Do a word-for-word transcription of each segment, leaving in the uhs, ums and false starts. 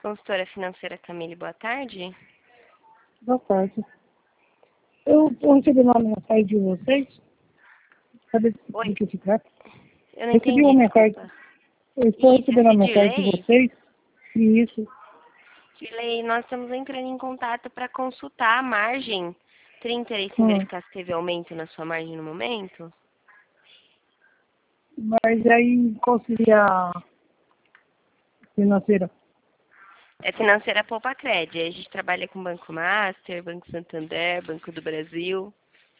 Consultora financeira Camille, boa tarde. Boa tarde. Eu estou recebendo uma mensagem de vocês. Sabe do que se trata? Eu não Recebi entendi, uma mensagem. desculpa. Eu estou Isso, recebendo uma esse mensagem de delay? vocês. E isso. Dilei, nós estamos entrando em contato para consultar a margem. Teria interesse em Hum. verificar se teve aumento na sua margem no momento? Mas aí, qual seria a financeira? É financeira Poupa Cred. A gente trabalha com Banco Master, Banco Santander, Banco do Brasil.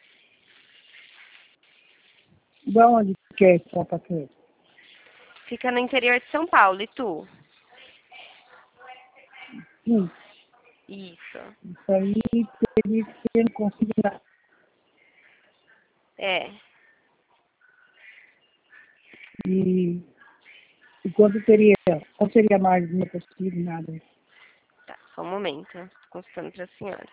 Da onde que é essa paquete? Fica no interior de São Paulo, e tu? Sim. Isso. Isso aí teria que ser considerado. É. E, e quanto teria? Qual seria a margem? Não é possível, nada. Tá, só um momento. Tô consultando para a senhora.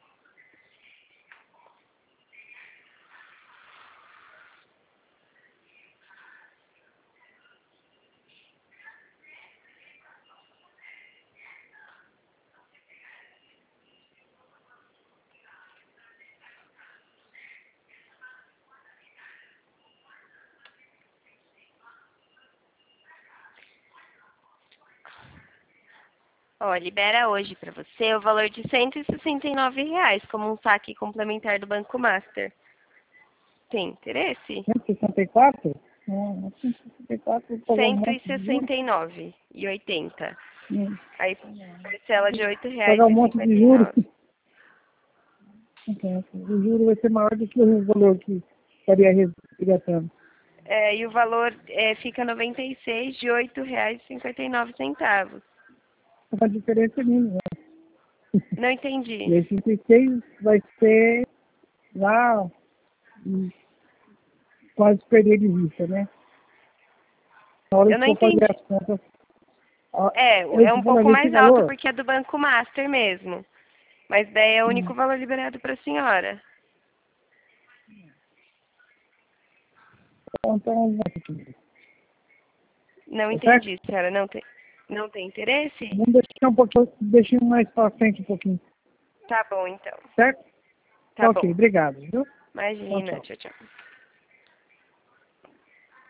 Ó, libera hoje para você o valor de cento e sessenta e nove reais como um saque complementar do Banco Master. Tem interesse? cento e sessenta e quatro? Não, cento e sessenta e quatro eu vou pagar um cento e monte de juros. sessenta e nove e oitenta. Hum. Aí parcela de oito reais Pagar um e monte de cinquenta e juros. nove. Então, o juro vai ser maior do que o valor que estaria resgatando. É, e o valor é, fica noventa e seis de oito reais e cinquenta e nove centavos. Uma diferença mínima. Não entendi. E esse cinquenta e seis vai ser lá hum, quase perder de vista, né? Na hora Eu que não for fazer entendi. as contas, ó, É, eu é um estou falando pouco esse mais alto valor, porque é do Banco Master mesmo. Mas daí é o hum, único valor liberado para a senhora. então, Não tá certo? entendi, senhora. Não tem, não tem interesse? Vamos deixar um pouquinho, deixar mais para frente um pouquinho, Tá bom, então. certo? Tá Tá bom. ok, obrigado, viu? Tchau, Imagina. tchau. Tchau, tchau.